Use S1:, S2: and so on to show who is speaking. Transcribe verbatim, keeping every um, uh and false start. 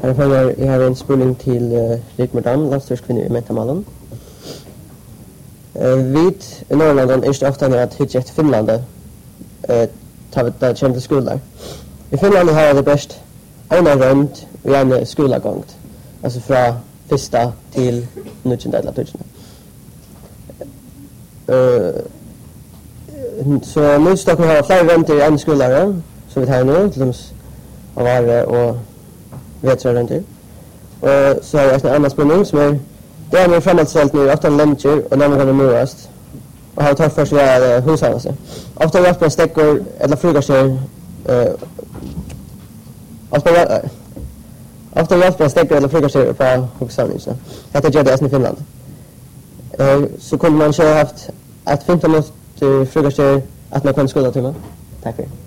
S1: Här får jag har en spurning till uh, Rikmordan, landstyrskvinna i Mentamalen. Uh, vid i Norrland är det ofta när att hitta ett Finland uh, ta vi där kommer till skolan. I Finland har det bäst en rund och en skolagång. Alltså från första till nittonde eller tusende. Uh, så nu ska vi ha flera runder i en skola så vi tar nu till oss av varje och vet jag inte. Och så har jag en annan spänning som är det är med framåtställt nu åtta länder och när man kommer mörast. Och har tagit först via hushållet. Ofta har jag på stäckor eller frukostar eh ofta ofta har jag på stäckor eller frukostar på hushållet. Detta gör det i Finland. Eh så kunde man köra haft att femton minuter frukostar att man kan skola till mig. Tack för det.